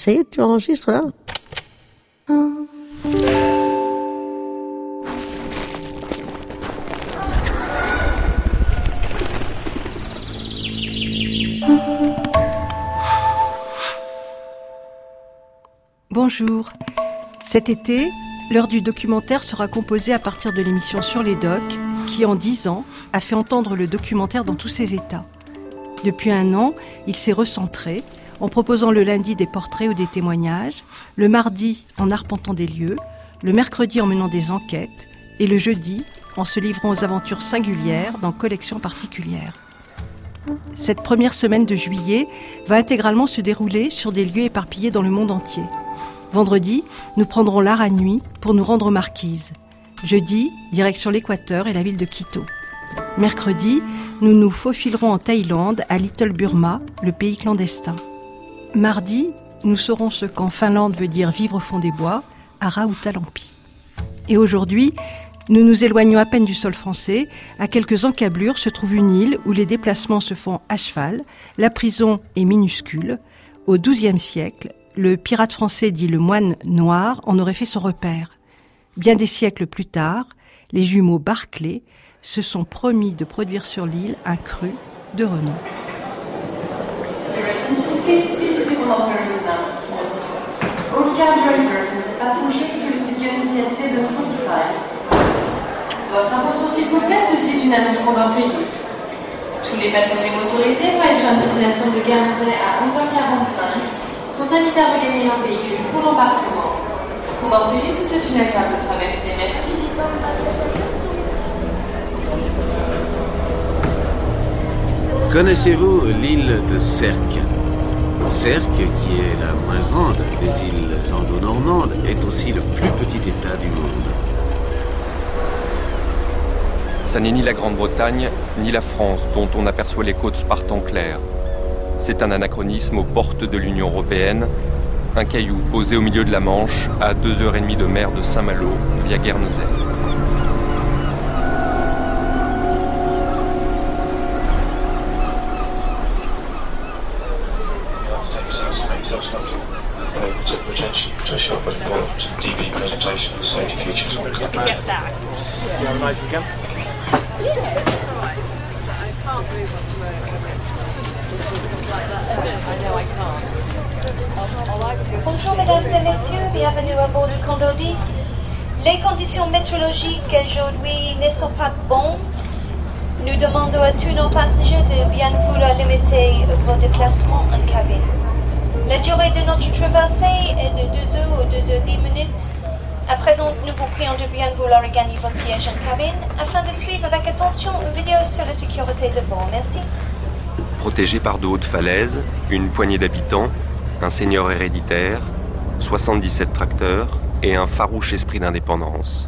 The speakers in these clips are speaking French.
Ça y est, tu enregistres là ? Bonjour. Cet été, l'heure du documentaire sera composée à partir de l'émission Sur les Docs, qui en 10 ans a fait entendre le documentaire dans tous ses états. Depuis 1 an, il s'est recentré en proposant le lundi des portraits ou des témoignages, le mardi en arpentant des lieux, le mercredi en menant des enquêtes et le jeudi en se livrant aux aventures singulières dans collections particulières. Cette première semaine de juillet va intégralement se dérouler sur des lieux éparpillés dans le monde entier. Vendredi, nous prendrons l'Ara Nui pour nous rendre aux Marquises. Jeudi, direction l'Équateur et la ville de Quito. Mercredi, nous nous faufilerons en Thaïlande, à Little Burma, le pays clandestin. Mardi, nous saurons ce qu'en Finlande veut dire vivre au fond des bois, à Rautalampi. Et aujourd'hui, nous nous éloignons à peine du sol français. À quelques encablures se trouve une île où les déplacements se font à cheval. La prison est minuscule. Au XIIe siècle, le pirate français dit le moine noir en aurait fait son repère. Bien des siècles plus tard, les jumeaux Barclay se sont promis de produire sur l'île un cru de renom. Votre attention s'il vous plaît, ceci est une annonce pendant Péris. Tous les passagers motorisés voyageant à destination de Guernesey à 11h45 sont invités à regagner leur véhicule pour l'embarquement. Pendant Péris, c'est une agréable traversée. Merci. Connaissez-vous l'île de Sercq ? Sercq, qui est la moins grande des îles anglo-normandes, est aussi le plus petit État du monde. Ça n'est ni la Grande-Bretagne, ni la France, dont on aperçoit les côtes spartan claires. C'est un anachronisme aux portes de l'Union européenne, un caillou posé au milieu de la Manche, à 2h30 de mer de Saint-Malo, via Guernesey. Bonjour mesdames et messieurs, bienvenue à bord du Condor 10. Les conditions météorologiques aujourd'hui ne sont pas bonnes. Nous demandons à tous nos passagers de bien vouloir limiter vos déplacements en cabine. La durée de notre traversée est de 2 heures ou 2h10. À présent, nous vous prions de bien vouloir regagner vos sièges en cabine afin de suivre avec attention une vidéo sur la sécurité de bord. Merci. Protégé par de hautes falaises, une poignée d'habitants, un seigneur héréditaire, 77 tracteurs et un farouche esprit d'indépendance.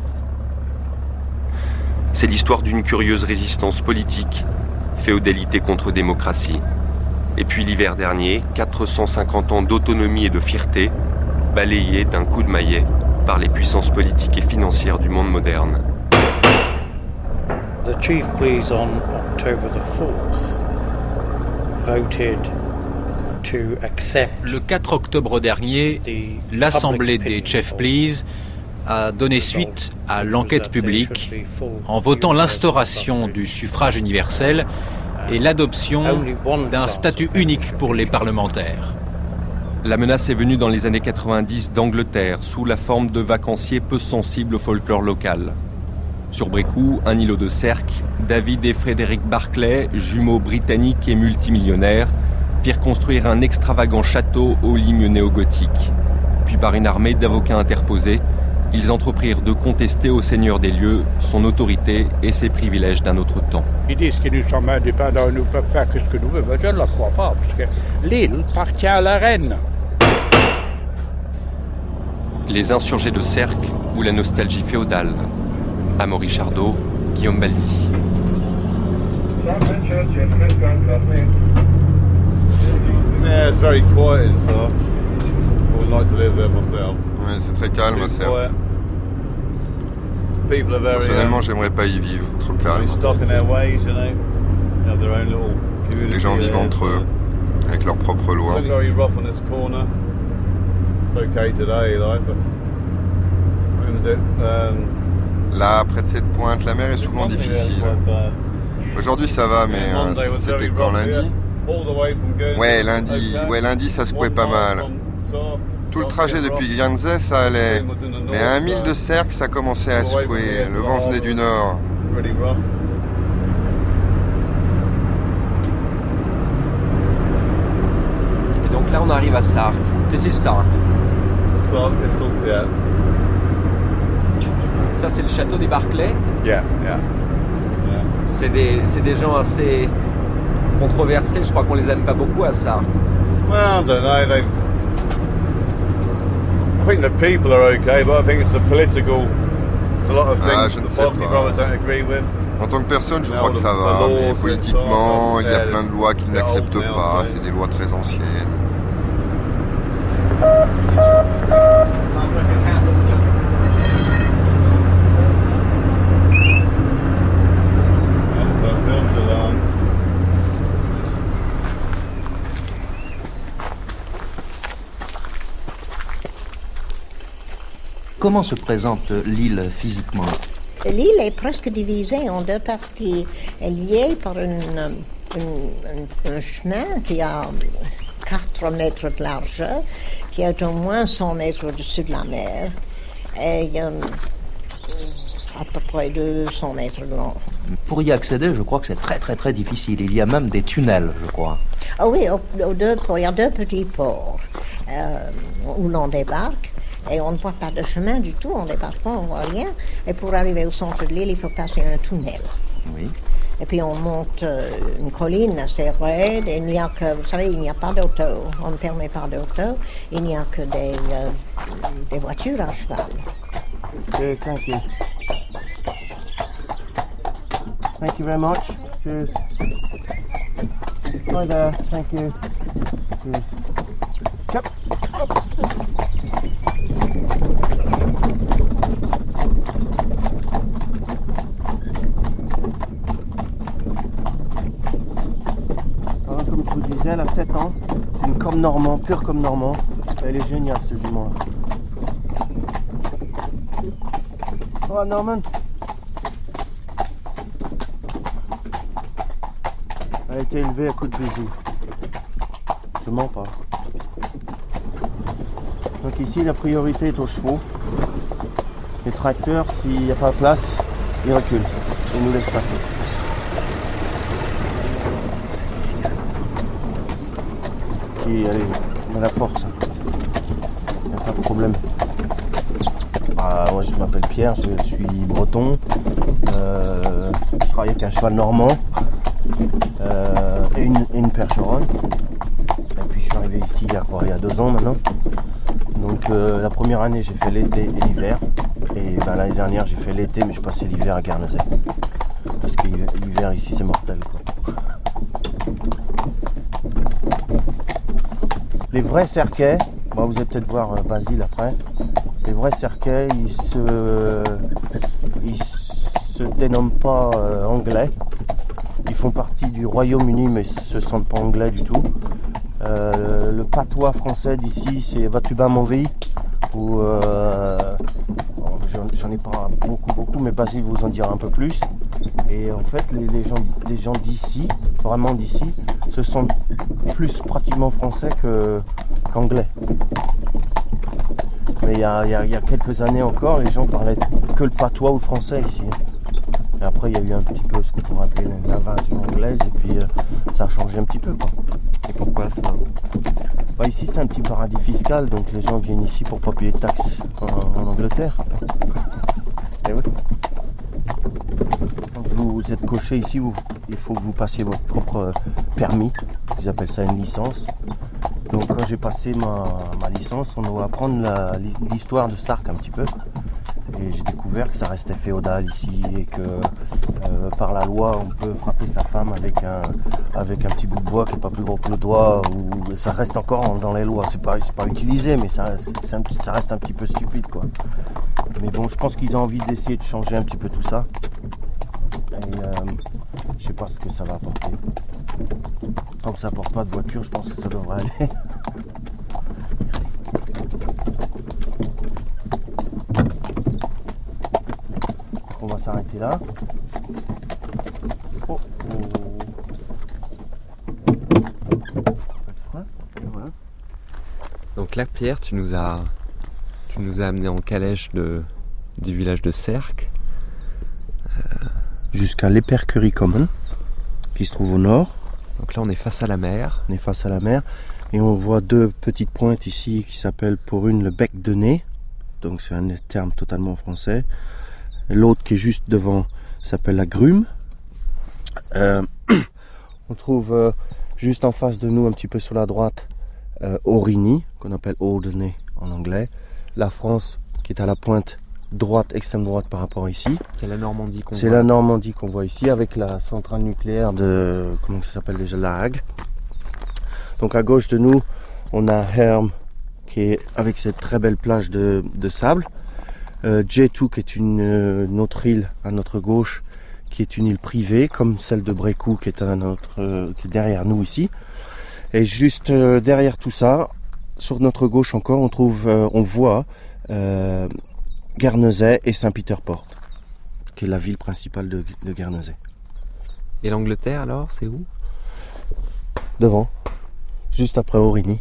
C'est l'histoire d'une curieuse résistance politique, féodalité contre démocratie. Et puis l'hiver dernier, 450 ans d'autonomie et de fierté, balayés d'un coup de maillet par les puissances politiques et financières du monde moderne. The Chief Pleas on October the 4th voted to accept. Le 4 octobre dernier, l'Assemblée des Chief Pleas a donné suite à l'enquête publique en votant l'instauration du suffrage universel et l'adoption d'un statut unique pour les parlementaires. La menace est venue dans les années 90 d'Angleterre, sous la forme de vacanciers peu sensibles au folklore local. Sur Brécourt, un îlot de Sercq, David et Frédéric Barclay, jumeaux britanniques et multimillionnaires, firent construire un extravagant château aux lignes néo-gothiques. Puis par une armée d'avocats interposés, ils entreprirent de contester au seigneur des lieux son autorité et ses privilèges d'un autre temps. Ils disent que nous sommes indépendants, nous pouvons faire ce que nous voulons, mais je ne le crois pas, parce que l'île appartient à la reine. Les insurgés de Sercq ou la nostalgie féodale. Amaury Chardot, Guillaume Baldi. Yeah, it's very quiet and stuff. I would like to live there myself. Ouais, c'est très calme à Sercq. Personnellement, j'aimerais pas y vivre, trop calme. Les gens vivent entre eux, avec leurs propres lois. Là, près de cette pointe, la mer est souvent difficile. Aujourd'hui, ça va, mais c'était quand lundi? Ouais, lundi, ça secouait pas mal. Tout le trajet depuis Guernsey, ça allait. Mais à 1 mile de Sercq, ça commençait à secouer. Le vent venait du nord. Et donc là, on arrive à Sark. This is Sark. Ça, c'est le château des Barclay. C'est des gens assez controversés. Je crois qu'on les aime pas beaucoup à Sark. Well, I don't know. I think the people are okay, but I think it's the political. There's a lot of things the Barclay brothers don't agree with. En tant que personne, je crois que ça va, mais politiquement, il y a plein de lois qu'ils n'acceptent pas. C'est des lois très anciennes. Comment se présente l'île physiquement? L'île est presque divisée en deux parties. Elle est liée par un chemin qui a 4 mètres de largeur, qui est au moins 100 mètres au-dessus de la mer, et à peu près 200 mètres long. Pour y accéder, je crois que c'est très très très difficile. Il y a même des tunnels, je crois. Ah oui, il y a 2 petits ports où l'on débarque. Et on ne voit pas de chemin du tout, en débarquant, on ne voit rien. Et pour arriver au centre de l'île, il faut passer un tunnel. Oui. Et puis on monte une colline assez raide, et il n'y a que, vous savez, il n'y a pas d'auto. On ne permet pas d'auto, il n'y a que des voitures à cheval. Okay, thank you. Thank you very much. Cheers. Hi there, thank you. Cheers. Yep. Alors, comme je vous disais, elle a 7 ans. C'est une comme normand, pure comme normand. Elle est géniale, ce jument-là. Oh, Norman. Elle a été élevée à coups de bisous. Je mens pas. Donc ici, la priorité est aux chevaux. Les tracteurs, s'il n'y a pas de place, ils reculent et nous laissent passer. Et allez, on a la force. Il n'y a pas de problème. Moi, je m'appelle Pierre, je suis breton. Je travaille avec un cheval normand et une percheronne. Et puis je suis arrivé ici il y a 2 ans maintenant. Donc la première année j'ai fait l'été et l'hiver. Et l'année dernière j'ai fait l'été mais je passais l'hiver à Guernesey. Parce que l'hiver ici c'est mortel, quoi. Les vrais cerquets, vous allez peut-être voir Basile après. Les vrais cerquets ils se dénomment pas anglais. Ils font partie du Royaume-Uni mais se sentent pas anglais du tout. Le patois français d'ici c'est vas-tu bas mon vie ou j'en ai pas beaucoup mais Basile vous en dira un peu plus. Et en fait les gens d'ici, vraiment d'ici, se sentent plus pratiquement français qu'anglais. Mais il y a quelques années encore, les gens parlaient que le patois ou le français ici. Et après il y a eu un petit peu ce qu'on pourrait appeler l'invasion anglaise et puis ça a changé un petit peu, quoi. Et pourquoi ça? Ici c'est un petit paradis fiscal, donc les gens viennent ici pour pas payer de taxes en Angleterre. Et oui. Quand vous êtes coché ici, il faut que vous passiez votre propre permis, ils appellent ça une licence. Donc quand j'ai passé ma licence, on doit apprendre l'histoire de Sark un petit peu. Et j'ai découvert que ça restait féodal ici et que par la loi on peut frapper sa femme avec un petit bout de bois qui n'est pas plus gros que le doigt, ou ça reste encore dans les lois. C'est pas utilisé mais ça reste un petit peu stupide, quoi. Mais bon, je pense qu'ils ont envie d'essayer de changer un petit peu tout ça. Et je sais pas ce que ça va apporter. Tant que ça apporte pas de voiture, je pense que ça devrait aller. On va s'arrêter là. Oh, Voilà. Donc là, Pierre, tu nous as amené en calèche du village de Sercq. Jusqu'à l'Epercurie Common, qui se trouve au nord. Donc là, on est face à la mer. On est face à la mer. Et on voit deux petites pointes ici qui s'appellent pour une le bec de nez. Donc c'est un terme totalement français. L'autre qui est juste devant s'appelle la Grume. On trouve juste en face de nous, un petit peu sur la droite, Aurigny, qu'on appelle Alderney en anglais. La France qui est à la pointe droite, extrême droite par rapport ici. C'est la Normandie qu'on voit. C'est la Normandie qu'on voit ici avec la centrale nucléaire de, comment ça s'appelle déjà, La Hague. Donc à gauche de nous, on a Herm qui est avec cette très belle plage de sable. J2 qui est une autre île à notre gauche, qui est une île privée comme celle de Brécoux qui est qui est derrière nous ici. Et juste derrière tout ça, sur notre gauche encore, on voit Guernesey et Saint-Peter-Port, qui est la ville principale de Guernesey. Et l'Angleterre alors, c'est où? Devant, juste après Aurigny.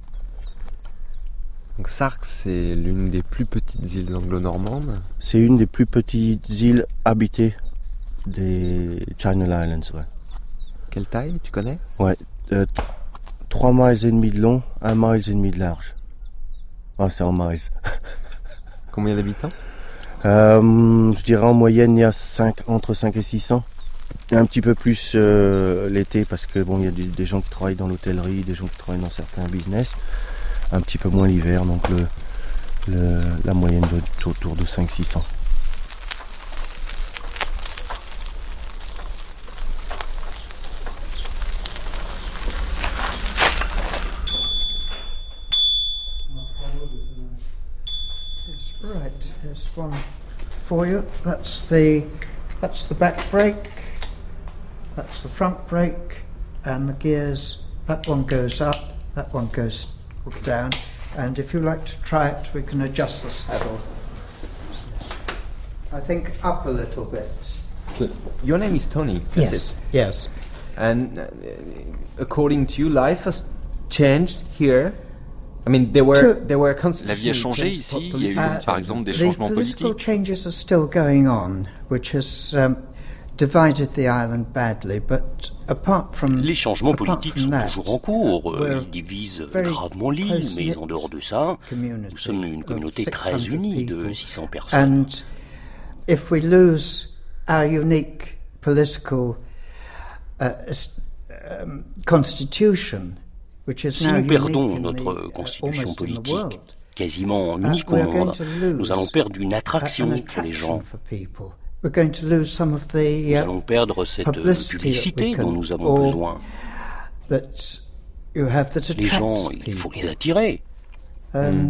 Donc Sercq, c'est l'une des plus petites îles anglo-normandes. C'est une des plus petites îles habitées des Channel Islands, ouais. Quelle taille, tu connais? Ouais, 3 miles et demi de long, 1 mile et demi de large. Ah, c'est en miles. Combien d'habitants? Je dirais en moyenne, il y a entre 5 et 600. Et un petit peu plus l'été, parce que bon, il y a des gens qui travaillent dans l'hôtellerie, des gens qui travaillent dans certains business. Un petit peu moins l'hiver, donc la moyenne doit être autour de 500-600. Right, here's one for you. That's the back brake, that's the front brake, and the gears. That one goes up, that one goes down, and if you like to try it, we can adjust the saddle. I think up a little bit. Your name is Tony. Yes. Yes. And according to you, life has changed here. I mean, there were La vie a changé ici. Il y a eu, par exemple, des changements politiques. Political changes are still going on, which has divided the island badly, but apart from les changements politiques sont toujours en cours. Ils divisent gravement l'île, mais en dehors de ça, nous sommes une communauté très unie de 600 personnes. And if we lose our unique political constitution, si nous perdons notre constitution politique, quasiment unique au monde, nous allons perdre une attraction pour les gens. Nous allons perdre cette publicité dont nous avons besoin. Les gens, il faut les attirer. And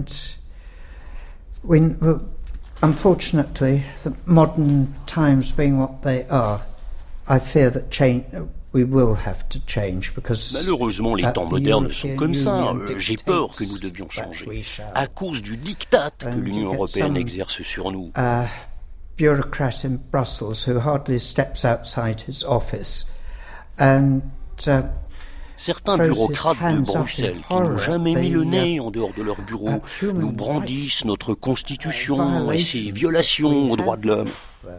unfortunately, the modern times being what they are, I fear that we will have to change because malheureusement, les temps modernes sont comme ça. J'ai peur que nous devions changer à cause du diktat que l'Union européenne exerce sur nous. Bureaucrat in Brussels who hardly steps outside his office and certains bureaucrates de Bruxelles qui n'ont jamais mis le nez en dehors de leur bureau nous brandissent notre constitution et ses violations aux droits de l'homme.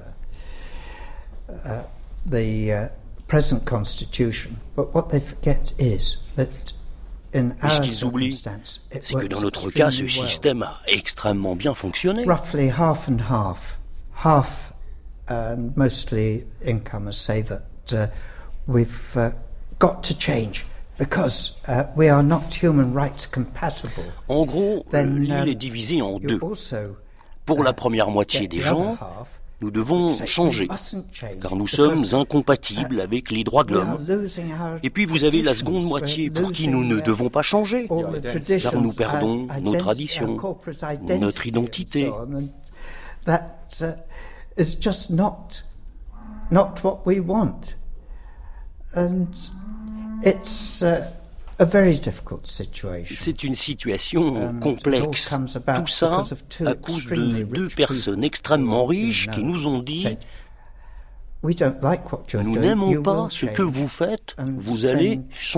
Present constitution, but what they forget is that in our ce qu'ils oublient, c'est que dans notre cas, ce système a extrêmement bien fonctionné. Roughly half and half. Half, and mostly incomers say that we've got to change because we are not human rights compatible. En gros, l'île est divisée en deux. Pour la première moitié des gens, nous devons changer, car nous sommes incompatibles avec les droits de l'homme. Et puis vous avez la seconde moitié pour qui nous ne devons pas changer, car nous perdons nos traditions, notre identité. That is just not what we want. And it's C'est une situation complexe. Tout ça à cause de deux personnes extrêmement riches qui nous ont dit « Nous n'aimons pas ce que vous faites, vous allez changer ».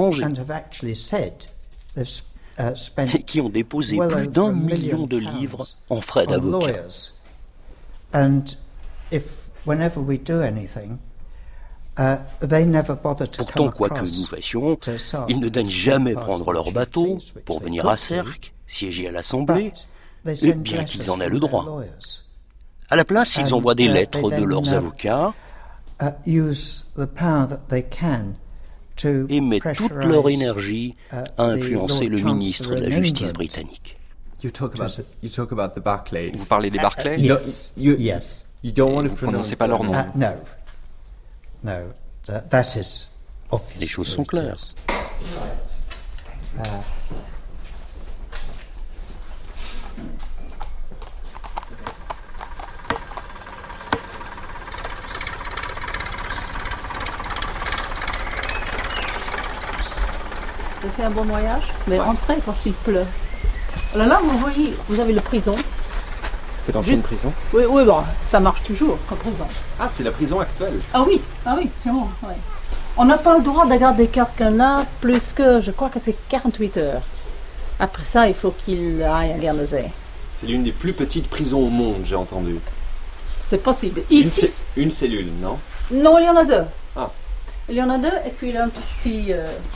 Et qui ont déposé plus d'1 million de livres en frais d'avocat. Pourtant, quoi que nous fassions, ils ne daignent jamais prendre leur bateau pour venir à Sercq, siéger à l'Assemblée, bien qu'ils en aient le droit. À la place, ils envoient des lettres de leurs avocats et mettent toute leur énergie à influencer le ministre de la Justice britannique. Vous parlez des Barclay? Yes. Vous ne prononcez pas leur nom? No, that is obvious. Les choses sont claires. J'ai fait un bon voyage, mais rentrez parce qu'il pleut. Alors là, vous voyez, vous avez le prison. C'est l'ancienne prison? Oui, oui, bon, ça marche toujours comme prison. Ah, c'est la prison actuelle? Ah oui, sûrement, oui. On n'a pas le droit de garder quelqu'un là plus que, je crois que c'est 48 heures. Après ça, il faut qu'il aille à Guernesey. C'est l'une des plus petites prisons au monde, j'ai entendu. C'est possible. Ici, une cellule, non? Non, il y en a deux. Ah. Il y en a deux, et puis il y a un petit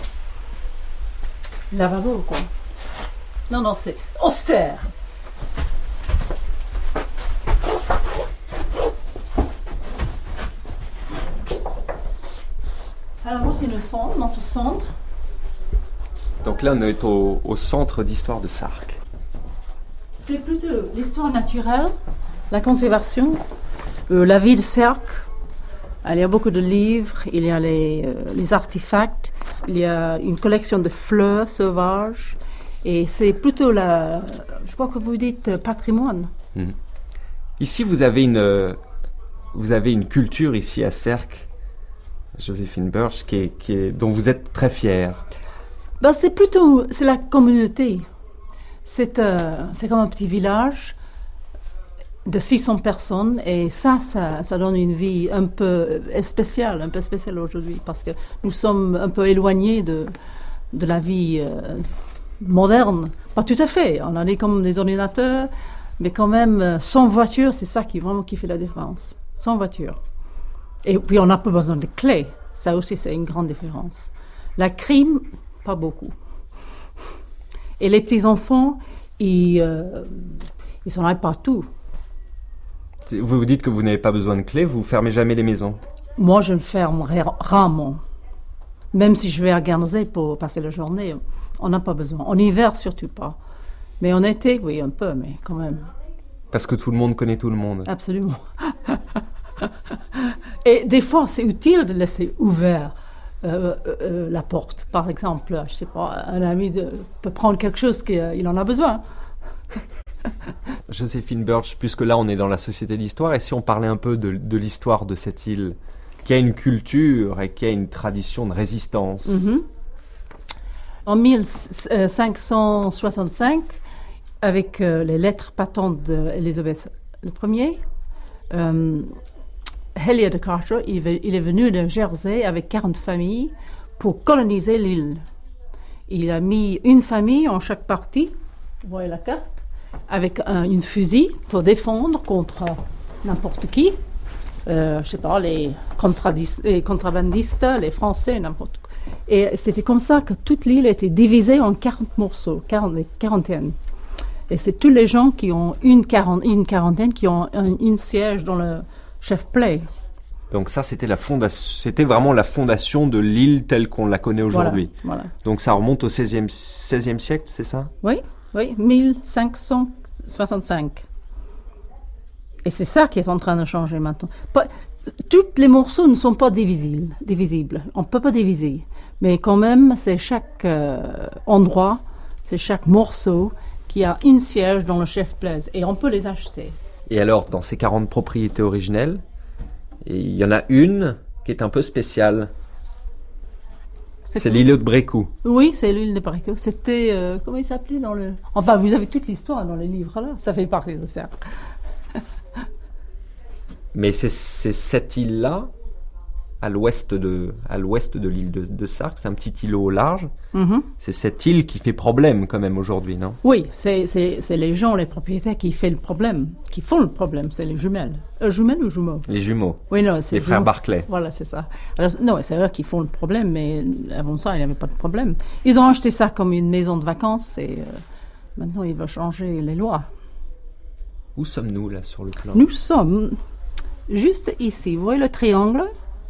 lavabo, quoi. Non, c'est austère. Alors voici notre centre. Donc là, on est au centre d'histoire de Sark. C'est plutôt l'histoire naturelle, la conservation, la vie de Sercq. Il y a beaucoup de livres, il y a les artefacts, il y a une collection de fleurs sauvages. Et c'est plutôt je crois que vous dites patrimoine. Ici, vous avez une culture ici à Sercq, Joséphine Birch, dont vous êtes très fière. C'est la communauté. C'est comme un petit village de 600 personnes et ça donne une vie un peu spéciale aujourd'hui parce que nous sommes un peu éloignés de la vie moderne. Pas tout à fait, on en est comme des ordinateurs, mais quand même sans voiture, c'est ça qui fait la différence. Sans voiture. Et puis on n'a pas besoin de clés, ça aussi c'est une grande différence. La crime, pas beaucoup. Et les petits-enfants, ils s'en aillent partout. Vous vous dites que vous n'avez pas besoin de clés, vous fermez jamais les maisons? Moi, je ne ferme rarement. Même si je vais à Guernesey pour passer la journée, on n'a pas besoin. En hiver, surtout pas. Mais en été, oui, un peu, mais quand même. Parce que tout le monde connaît tout le monde. Absolument. Et des fois, c'est utile de laisser ouvert la porte. Par exemple, je sais pas, un ami peut prendre quelque chose qu'il en a besoin. Joséphine Birch, puisque là on est dans la Société d'Histoire, et si on parlait un peu de l'histoire de cette île, qui a une culture et qui a une tradition de résistance. En 1565, avec les lettres patentes d'Élisabeth Ier, Hélène de Carter, il est venu de Jersey avec 40 familles pour coloniser l'île. Il a mis une famille en chaque partie, vous voyez la carte, avec une fusil pour défendre contre n'importe qui. Je sais pas, les contrabandistes, les Français, n'importe quoi. Et c'était comme ça que toute l'île était divisée en 40 morceaux, quarantaine. Et c'est tous les gens qui ont une quarantaine qui ont une siège dans le chef play. Donc ça, c'était vraiment la fondation de l'île telle qu'on la connaît aujourd'hui. Voilà. Donc ça remonte au XVI siècle, c'est ça? Oui, 1565. Et c'est ça qui est en train de changer maintenant. Tous les morceaux ne sont pas divisibles. On ne peut pas diviser. Mais quand même, c'est chaque endroit, c'est chaque morceau qui a une siège dans le chef place. Et on peut les acheter. Et alors, dans ces 40 propriétés originelles, il y en a une qui est un peu spéciale. C'est l'îlot de Brécou. Oui, c'est l'île de Brécou. C'était, comment il s'appelait dans le... Enfin, vous avez toute l'histoire dans les livres, là. Ça fait partie de ça. Mais c'est cette île-là, à l'ouest de l'île de Sark, c'est un petit îlot au large. Mm-hmm. C'est cette île qui fait problème quand même aujourd'hui, non? Oui, c'est les gens, les propriétaires qui font le problème, c'est les jumelles. Jumelles ou jumeaux? Les jumeaux. Oui, non, c'est les frères Barclay. Voilà, c'est ça. Alors, non, c'est eux qui font le problème, mais avant ça, il n'y avait pas de problème. Ils ont acheté ça comme une maison de vacances et maintenant, ils veulent changer les lois. Où sommes-nous là sur le plan? Nous sommes juste ici. Vous voyez le triangle?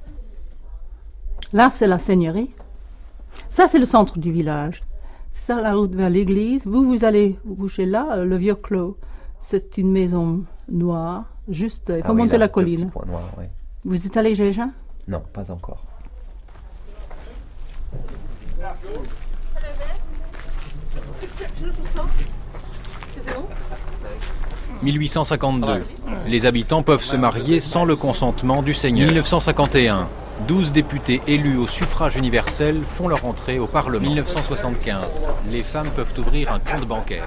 Là, c'est la seigneurie. Ça, c'est le centre du village. C'est ça, la route vers l'église. Vous allez vous coucher là, le vieux clos. C'est une maison noire. Juste, il faut monter la colline. Point noir, oui. Vous êtes allé déjà? Non, pas encore. « 1852. Les habitants peuvent se marier sans le consentement du seigneur. 1951. 12 députés élus au suffrage universel font leur entrée au Parlement. 1975. Les femmes peuvent ouvrir un compte bancaire.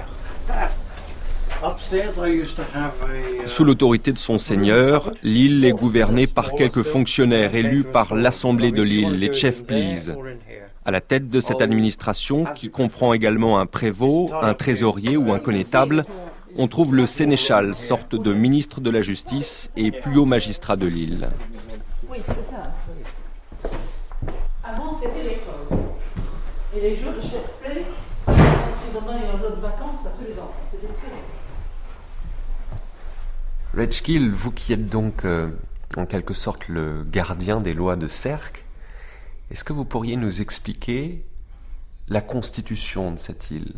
Sous l'autorité de son seigneur, l'île est gouvernée par quelques fonctionnaires élus par l'Assemblée de l'île, les Chief Pleas. À la tête de cette administration, qui comprend également un prévôt, un trésorier ou un connétable, on trouve le sénéchal, sorte de ministre de la Justice et plus haut magistrat de l'île. Oui, c'est ça. Avant, c'était l'école. Et les jours de chef play, ils ont donné un jour de vacances à tous les enfants. C'était très bien. Redskill, vous qui êtes donc en quelque sorte le gardien des lois de Sercq, est-ce que vous pourriez nous expliquer la constitution de cette île?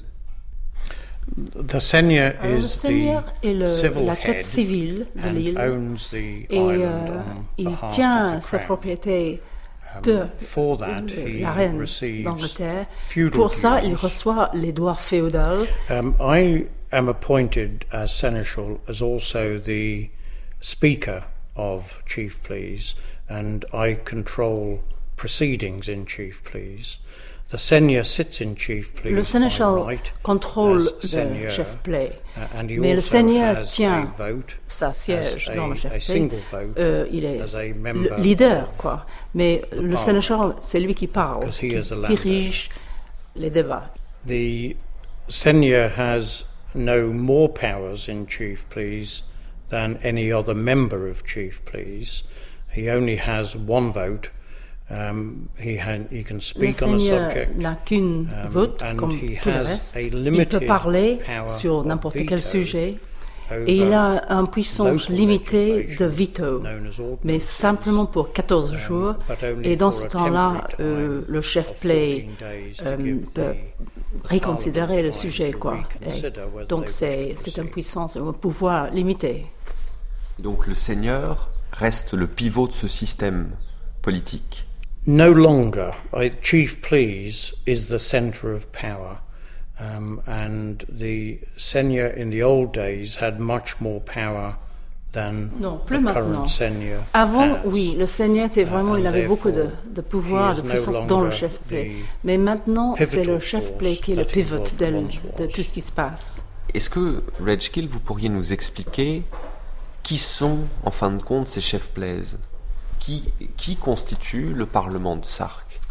The seigneur le seigneur est la tête civile de l'île et il tient sa propriété de la reine d'Angleterre. Pour ça, il reçoit les droits féodaux. I am appointed as seneschal as also the speaker of Chief Pleas, and I control proceedings in Chief Pleas. The seigneur sits in Chief Pleas. Le sénéchal contrôle le chef play, mais le seigneur tient sa siège dans le chef play. Il est le leader, quoi. Mais le sénéchal, c'est lui qui parle, qui dirige les débats. The seigneur has no more powers in Chief Pleas than any other member of Chief Pleas. He only has one vote. He can speak on a subject. N'a qu'une vote, comme tout le reste. Il peut parler sur n'importe quel sujet et il a une puissance limitée de veto, mais simplement pour 14 jours. Et dans ce temps-là, le chef play peut reconsidérer le sujet, quoi. Donc c'est une puissance, un pouvoir limité. Donc le seigneur reste le pivot de ce système politique. No longer. Chief Pleas is the centre of power, and the seigneur in the old days had much more power than the current seigneur. Avant, oui, le seigneur était vraiment, il avait beaucoup de pouvoir, de puissance dans le chef play. Mais maintenant, c'est le chef play qui est le pivot de tout ce qui se passe. Est-ce que, Redskill, vous pourriez nous expliquer qui sont, en fin de compte, ces chefs plays? Qui constitue le Parlement de Sarcq?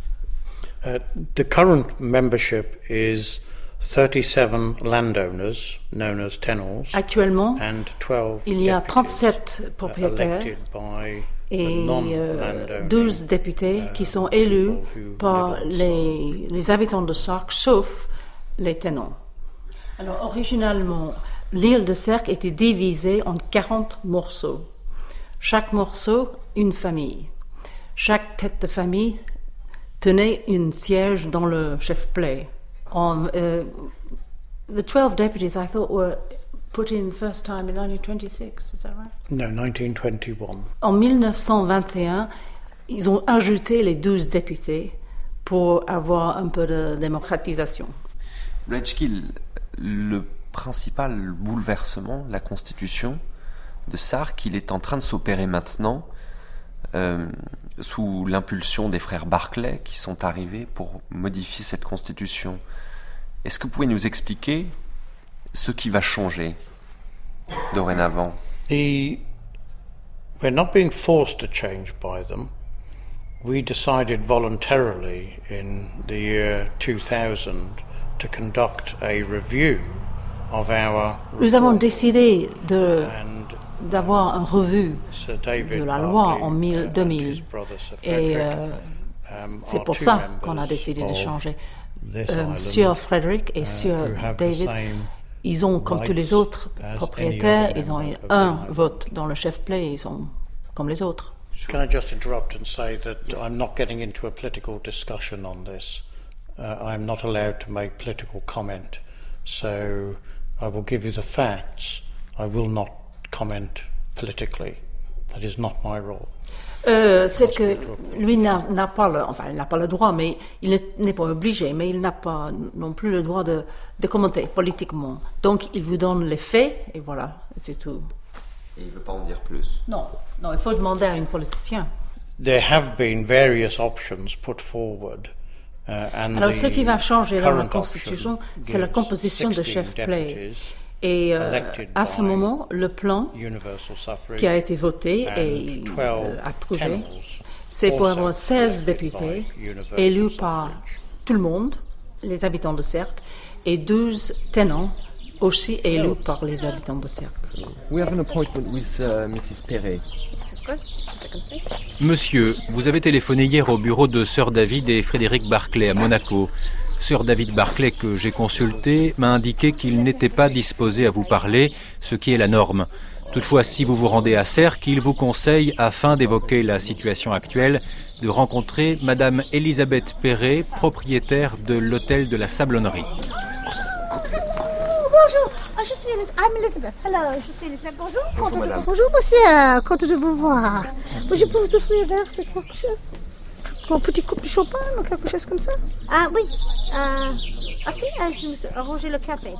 The current membership is 37 landowners, known as tenors. Actuellement, and 12 il y a 37 propriétaires et 12 députés qui sont élus par les habitants de Sarcq, sauf les tenants. Alors, originalement, l'île de Sercq était divisée en 40 morceaux. Chaque morceau, une famille. Chaque tête de famille tenait un siège dans le chef play. The 12 deputies, I thought, were put in first time in 1926, is that right? No, 1921. En 1921, ils ont ajouté les 12 députés pour avoir un peu de démocratisation. Redskill, le principal bouleversement, la constitution de Sarcq, il est en train de s'opérer maintenant sous l'impulsion des frères Barclay qui sont arrivés pour modifier cette constitution. Est-ce que vous pouvez nous expliquer ce qui va changer dorénavant? We're not being forced to change by them. We decided voluntarily in the year 2000 to conduct a review of our Nous avons décidé d'avoir une revue de la loi en 2000 et c'est pour ça qu'on a décidé de changer. Sir Frederick et Sir David, ils ont, comme tous les autres propriétaires, ils ont un vote dans le chef play, ils sont comme les autres. Can I just interrupt and say that I'm not getting into a political discussion on this. I'm not allowed to make political comment. So I will give you the facts. I will not comment politically. That is not my role. C'est que lui n'a pas le droit, mais il n'est pas obligé, mais il n'a pas non plus le droit de commenter politiquement. Donc il vous donne les faits et voilà, c'est tout. Et il ne veut pas en dire plus. Non, il faut demander à un politicien. There have been various options put forward. Alors ce qui va changer dans la Constitution, c'est la composition de chef play. Et à ce moment, le plan qui a été voté et approuvé, c'est pour avoir 16 députés élus par tout le monde, les habitants de Cercle, et 12 tenants aussi élus par les habitants de Cercle. We have an appointment with Mrs. Perret. Monsieur, vous avez téléphoné hier au bureau de Sir David et Frédéric Barclay à Monaco. Sir David Barclay, que j'ai consulté, m'a indiqué qu'il n'était pas disposé à vous parler, ce qui est la norme. Toutefois, si vous vous rendez à Cercle, il vous conseille, afin d'évoquer la situation actuelle, de rencontrer Madame Elisabeth Perret, propriétaire de l'hôtel de la Sablonnerie. Bonjour, je suis Elisabeth. Hello, je suis Elisabeth. Bonjour. Bonjour, monsieur. Content de vous voir. Je peux vous offrir un verre de quelque chose? Un petit coupe de champagne ou quelque chose comme ça? Ah oui. Si, je vous arranger le café.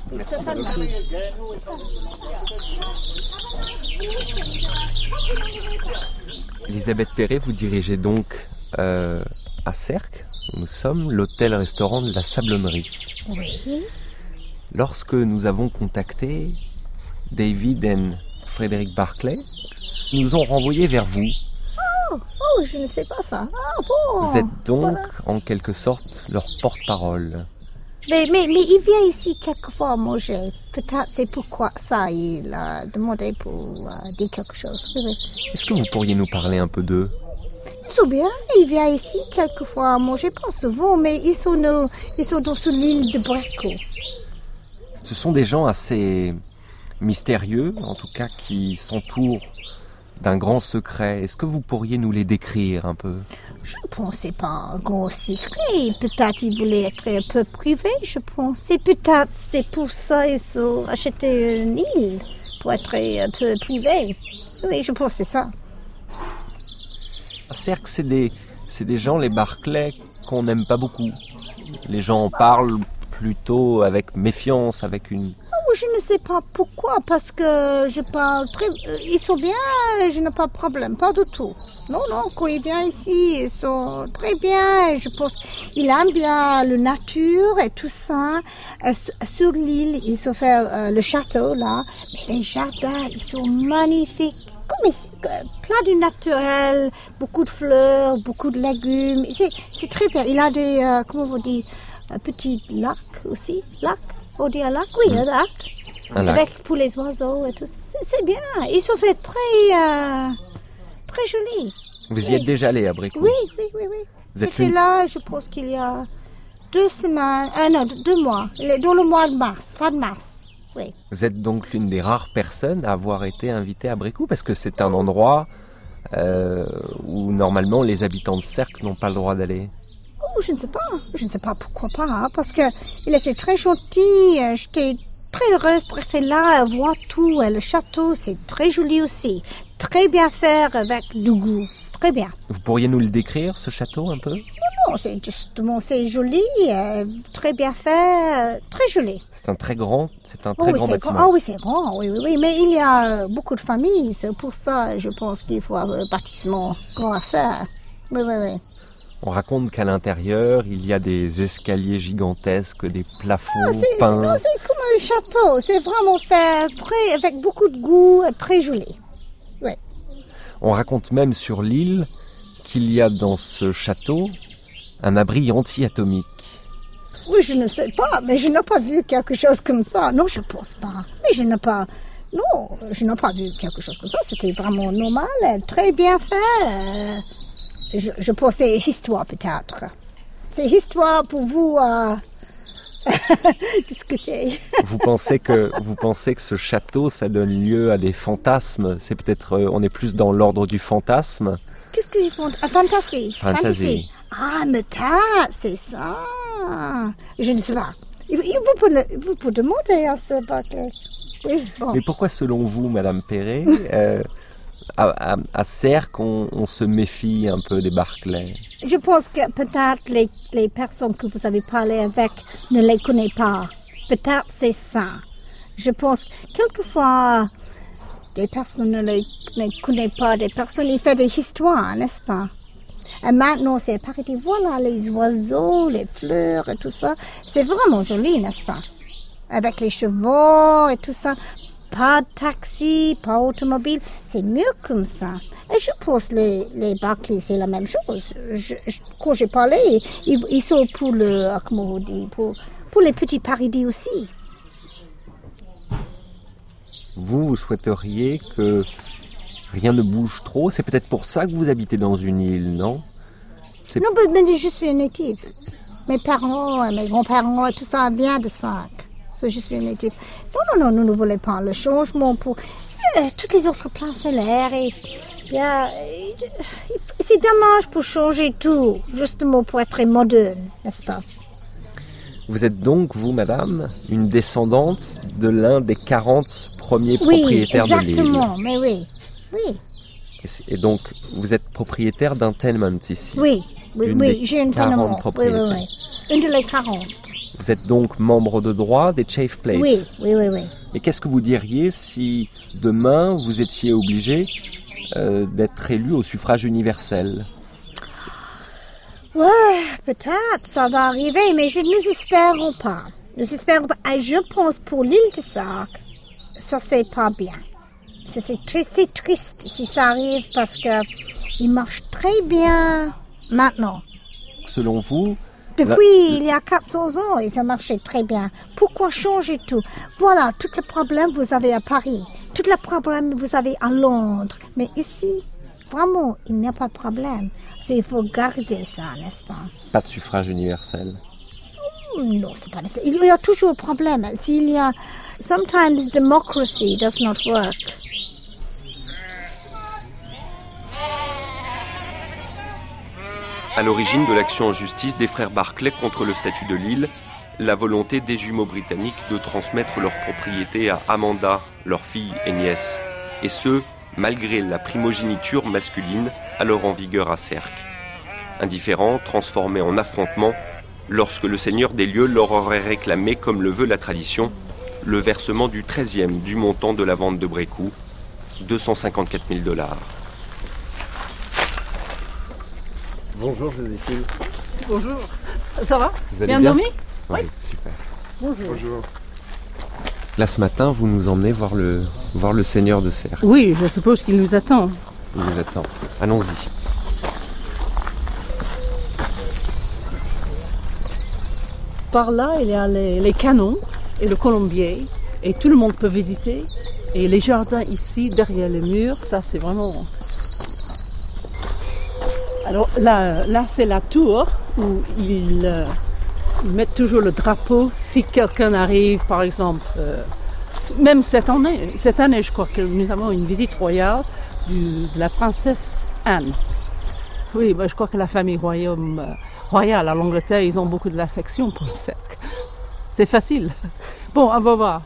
Elisabeth Perret, vous dirigez donc à Cercle, où nous sommes, l'hôtel-restaurant de la Sablonnerie. Oui. Lorsque nous avons contacté David et Frédéric Barclay, ils nous ont renvoyés vers vous. Oh, je ne sais pas ça. Ah bon. Vous êtes donc, en quelque sorte, leur porte-parole. Mais il vient ici quelquefois manger. Peut-être c'est pourquoi ça, il a demandé pour dire quelque chose. Oui. Est-ce que vous pourriez nous parler un peu d'eux? Ils sont bien, il vient ici quelquefois manger, pas souvent, mais ils sont sur l'île de Brecco. Ce sont des gens assez mystérieux, en tout cas qui s'entourent d'un grand secret. Est-ce que vous pourriez nous les décrire un peu? Je pense que ce n'est pas un grand secret. Peut-être qu'ils voulaient être un peu privés, je pense. Et peut-être c'est pour ça qu'ils ont acheté une île, pour être un peu privés. Oui, je pense que c'est ça. À Cercle, c'est des gens, les Barclay, qu'on n'aime pas beaucoup. Les gens en parlent plutôt avec méfiance, avec une... Je ne sais pas pourquoi, parce que je parle très... Ils sont bien, je n'ai pas de problème, pas du tout. Non, quand ils viennent ici, ils sont très bien. Je pense qu'ils aiment bien la nature et tout ça. Sur l'île, ils ont fait le château, là. Mais les jardins, ils sont magnifiques. Comme ici, plein de naturel, beaucoup de fleurs, beaucoup de légumes. C'est très bien. Il a des, comment on dit, petits lacs aussi. Lacs? On dit un lac? Oui, un lac. Avec pour les oiseaux et tout ça. C'est bien. Ils sont fait très jolis. Vous y êtes déjà allé à Brecco? Oui. J'étais là, je pense qu'il y a 2 semaines, 2 mois, dans le mois de mars, fin de mars. Oui. Vous êtes donc l'une des rares personnes à avoir été invitée à Brecco, parce que c'est un endroit où normalement les habitants de Cercle n'ont pas le droit d'aller. Oh, je ne sais pas pourquoi pas, hein, parce qu'il était très gentil, j'étais très heureuse pour être là, voir tout, le château, c'est très joli aussi, très bien fait avec du goût, très bien. Vous pourriez nous le décrire, ce château, un peu? Non, c'est joli, très bien fait, très joli. C'est un très grand bâtiment. Ah oui, c'est grand, oui, mais il y a beaucoup de familles, c'est pour ça, je pense qu'il faut un bâtiment grand à ça. Oui. On raconte qu'à l'intérieur, il y a des escaliers gigantesques, des plafonds peints. Non, c'est comme un château, c'est vraiment fait avec beaucoup de goût, très joli. Oui. On raconte même sur l'île qu'il y a dans ce château un abri anti-atomique. Oui, je ne sais pas, mais je n'ai pas vu quelque chose comme ça. Non, je ne pense pas. Mais je n'ai pas vu quelque chose comme ça. C'était vraiment normal, très bien fait. Je pense que c'est histoire peut-être. C'est histoire pour vous discuter. Vous pensez que ce château, ça donne lieu à des fantasmes? C'est peut-être, on est plus dans l'ordre du fantasme. Qu'est-ce qu'ils font? Fantasy. Ah, mais c'est ça. Je ne sais pas. Vous pouvez demander à ce Barclay. Oui, bon. Mais pourquoi, selon vous, Madame Perret, à Sercq, on se méfie un peu des Barclay? Je pense que peut-être les personnes que vous avez parlé avec ne les connaissent pas. Peut-être c'est ça. Je pense que quelquefois, des personnes ne les connaissent pas, des personnes, ils font des histoires, n'est-ce pas? Et maintenant, c'est pareil, voilà, les oiseaux, les fleurs et tout ça. C'est vraiment joli, n'est-ce pas? Avec les chevaux et tout ça. Pas de taxi, pas automobile. C'est mieux comme ça. Et je pense que les Barclay, c'est la même chose. Quand j'ai parlé, ils sont pour comment vous dites, pour les petits paradis aussi. Vous souhaiteriez que rien ne bouge trop? C'est peut-être pour ça que vous habitez dans une île, non? Non, mais je suis native. Mes parents, mes grands-parents, tout ça vient de Sercq. C'est juste une native. Non, nous ne voulons pas le changement pour toutes les autres plans solaires. C'est dommage pour changer tout, justement pour être moderne, n'est-ce pas? Vous êtes donc, vous, madame, une descendante de l'un des 40 premiers propriétaires de l'île. Exactement, mais oui. Et donc, vous êtes propriétaire d'un tenement ici? Oui, j'ai un tenement. Oui. Une de les 40. Vous êtes donc membre de droit des Chafe Place? Oui. Et qu'est-ce que vous diriez si demain vous étiez obligé d'être élu au suffrage universel? Ouais, peut-être, ça va arriver, mais nous espérons pas. Et je pense pour l'île de Sercq, ça c'est pas bien. C'est triste si ça arrive parce que il marche très bien maintenant. Selon vous? Depuis il y a 400 ans, et ça marchait très bien. Pourquoi changer tout? Voilà, tout le problème vous avez à Paris, tout le problème vous avez à Londres. Mais ici, vraiment, il n'y a pas de problème. Il faut garder ça, n'est-ce pas? Pas de suffrage universel? Non, c'est pas nécessaire. Il y a toujours un problème. Sometimes democracy does not work. À l'origine de l'action en justice des frères Barclay contre le statut de l'île, la volonté des jumeaux britanniques de transmettre leur propriété à Amanda, leur fille et nièce. Et ce, malgré la primogéniture masculine alors en vigueur à Sercq. Un différend transformé en affrontement lorsque le seigneur des lieux leur aurait réclamé, comme le veut la tradition, le versement du 13e du montant de la vente de Brécoux, $254 000. Bonjour Joséphine. Bonjour. Ça va? Vous allez bien dormi? Oui, super. Bonjour. Là ce matin, vous nous emmenez voir le seigneur de Sercq. Oui, je suppose qu'il nous attend. Il nous attend. Allons-y. Par là, il y a les canons et le colombier, et tout le monde peut visiter. Et les jardins ici, derrière les murs, ça c'est vraiment... Alors là c'est la tour où ils mettent toujours le drapeau si quelqu'un arrive, par exemple. Même cette année, je crois que nous avons une visite royale de la princesse Anne. Oui, je crois que la famille royale à l'Angleterre, ils ont beaucoup de l'affection pour le Sercq. C'est facile. Bon, on va voir.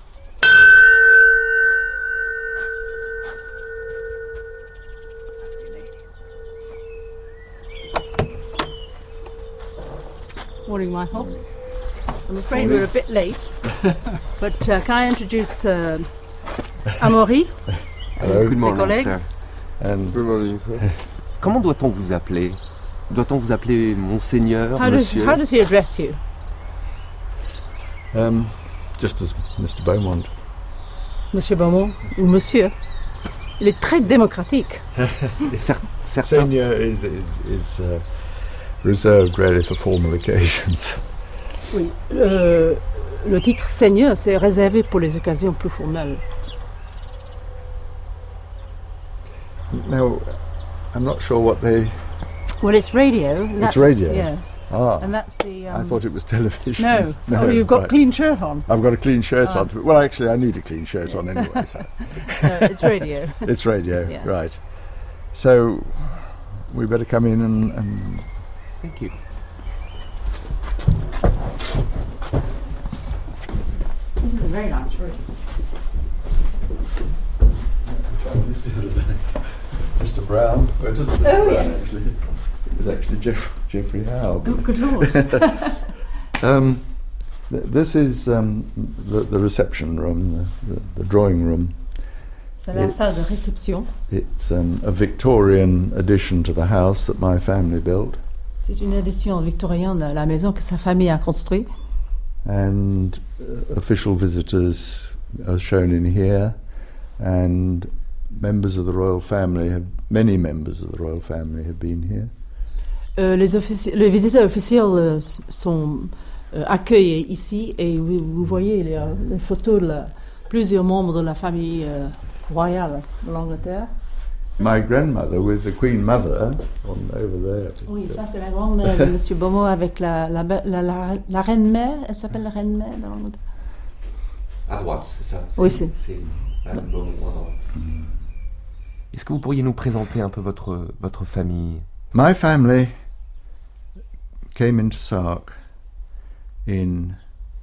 Morning, Michael. I'm afraid we're a bit late, but can I introduce Amaury, Good ses collègues. sir. Good morning, sir. Comment doit-on vous appeler? Doit-on vous appeler Monseigneur, Monsieur? How does he address you? Just as Mr. Beaumont. Monsieur Beaumont ou Monsieur? Il est très démocratique. Senior is reserved really for formal occasions. Oui, le titre Seigneur, c'est réservé pour les occasions plus formelles. Now, I'm not sure what they... Well, it's radio. It's radio? Yes. Ah. And that's the... I thought it was television. No. No, Oh, you've got right. clean shirt on. I've got a clean shirt on. Well, actually, I need a clean shirt on anyway. So. No, it's radio. It's radio, Yeah. right. So, we better come in and... Thank you. This is a very nice room. Mr. Brown. Well, it isn't Mr. Oh, Brown, yes. actually. It's actually Jeffrey Howe. Oh, good Lord. This is the reception room, the drawing room. C'est la salle de réception. It's a Victorian addition to the house that my family built. C'est une édition victorienne de la maison que sa famille a construite. And official visitors are shown in here, and members of the royal family many members of the royal family have been here. Les visiteurs officiels sont accueillis ici et vous voyez les photos de plusieurs membres de la famille royale de l'Angleterre. My grandmother with the Queen Mother over there. Oui, ça c'est la grand-mère de M. Beaumont avec la reine-mère. Elle s'appelle la reine-mère de l'Angleterre. À droite, c'est ça? Oui, c'est Madame Beaumont à droite. Est-ce que vous pourriez nous présenter un peu votre famille? My family came into Sark in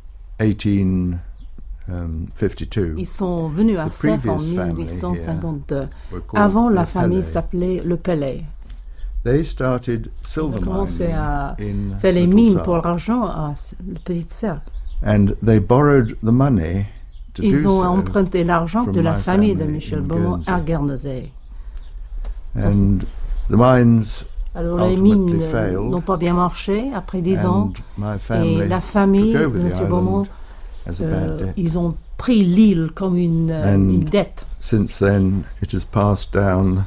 1852. Ils sont venus à Sark en 1852. Avant, la famille s'appelait le Pellet. They started Ils silver ont commencé mining à in faire les Little mines Sark. pour l'argent à le Petit Cercle. And they borrowed the money to Ils do ont so emprunté l'argent from de la my famille de family Michel in Beaumont Guernsey. à Guernesey. And the mines Alors les ultimately mines failed. n'ont pas bien marché après 10 ans. My family Et la famille took de over the M. island Beaumont, as a bad debt. ils ont pris l'île comme une And dette. since then, it has passed down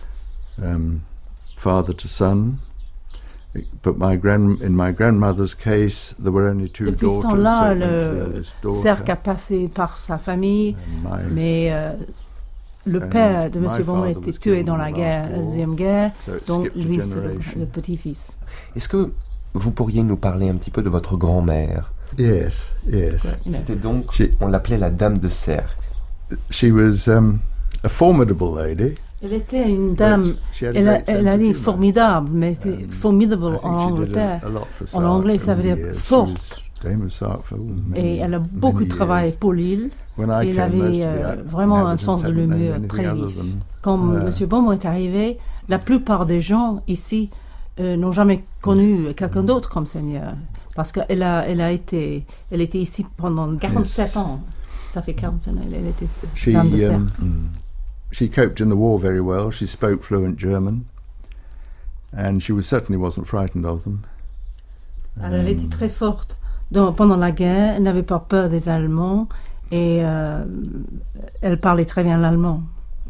father to son. But in my grandmother's case, there were only two Depuis ce daughters. temps-là, so the le eldest daughter. cercle a passé par sa famille, mais le père de M. my Beaumont a father été was tué killed dans in la the guerre, last war, deuxième guerre, so it donc skipped a lui c'est generation. le petit-fils. Est-ce que vous pourriez nous parler un petit peu de votre grand-mère? Yes, yes. C'était donc, on l'appelait la Dame de Cercle. She was a formidable lady. Elle était une dame, elle a dit formidable, mais était formidable en Angleterre. En anglais, ça veut dire forte. Et elle a beaucoup travaillé pour l'île. Elle avait vraiment un sens de l'humour très vif. Quand M. Beaumont est arrivé, la plupart des gens ici n'ont jamais connu quelqu'un d'autre comme seigneur. Parce qu'elle était ici pendant 47 ans. Ça fait 47 ans, elle était dame de cercle. She coped in the war very well. She spoke fluent German, and she certainly wasn't frightened of them. Elle était très forte. Pendant la guerre, elle n'avait pas peur des Allemands et elle parlait très bien l'allemand.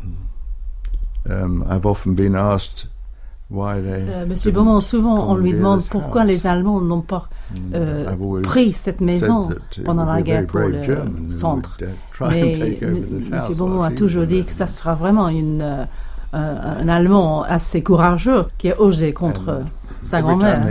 I've often been asked why they. Monsieur Beaumont, souvent on lui demande pourquoi les Allemands n'ont pas pris cette maison pendant la guerre pour le centre. Mais Monsieur Beaumont a toujours dit que ça sera vraiment un Allemand assez courageux qui a osé contre sa grand-mère.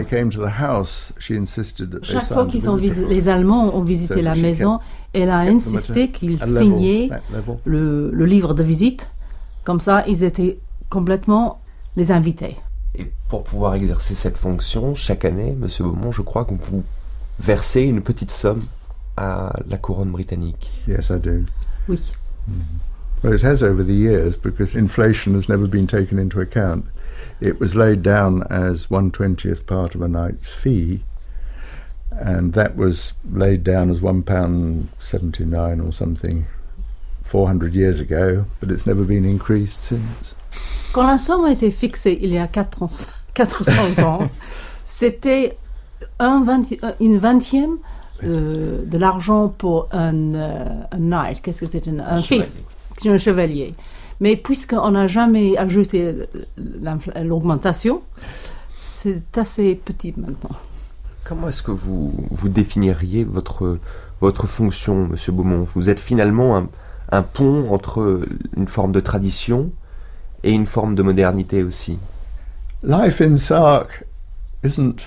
Chaque fois qu'ils les Allemands ont visité la maison, elle a insisté qu'ils signaient le livre de visite. Comme ça, ils étaient complètement les invités. Et pour pouvoir exercer cette fonction, chaque année, M. Beaumont, je crois que vous versez une petite somme à la couronne britannique. Yes, I do. Oui. Well, it has over the years, because inflation has never been taken into account. It was laid down as 1/20th part of a knight's fee, And that was laid down as £1.79 or something 400 years ago, but it's never been increased since. Quand la somme a été fixée il y a 400 ans, c'était une vingtième de l'argent pour un knight. Qu'est-ce que c'est un chevalier. Mais puisqu'on n'a jamais ajouté l'augmentation, c'est assez petit maintenant. Comment est-ce que vous définiriez votre fonction, Monsieur Beaumont? Vous êtes finalement un pont entre une forme de tradition et une forme de modernité aussi. Life in Sark isn't...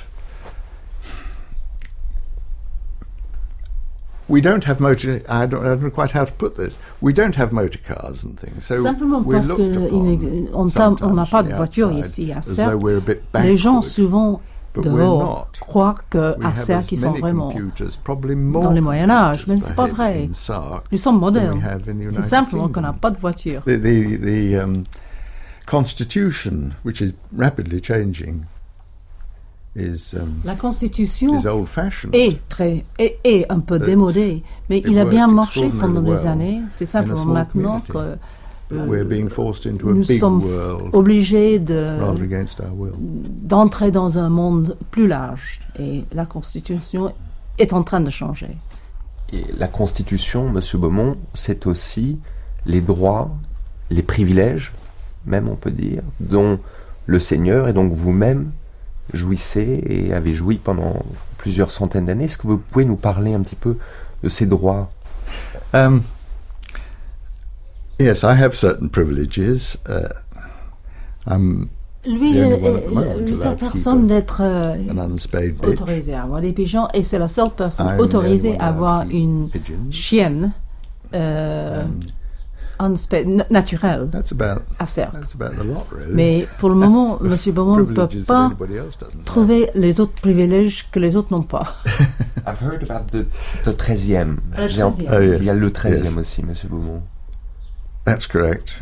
We don't have motor... I don't know quite how to put this. We don't have motor cars and things. So simplement parce qu'on n'a pas de voiture ici à Sercq. Les gens souvent dehors croient qu'à Sercq ils sont vraiment dans le Moyen-Âge, mais ce n'est pas vrai. Nous sommes modernes. C'est simplement qu'on n'a pas de voiture. The Constitution, which is rapidly changing, la Constitution est un peu démodée, mais il a bien marché pendant des années. C'est simplement maintenant que nous sommes obligés d'entrer dans un monde plus large, et la Constitution est en train de changer. Et la Constitution, Monsieur Beaumont, c'est aussi les droits, les privilèges, même on peut dire, dont le Seigneur et donc vous-même jouissez et avez joui pendant plusieurs centaines d'années. Est-ce que vous pouvez nous parler un petit peu de ces droits? Yes, I have certain privileges. Lui, la seule personne d'être autorisée à avoir des pigeons, et c'est la seule personne autorisée à avoir une chienne naturelle à Sercq. Mais pour le moment, M. Beaumont ne peut pas trouver les autres privilèges que les autres n'ont pas. I've heard about the 13e. Il y a le 13e aussi, M. Beaumont. That's correct.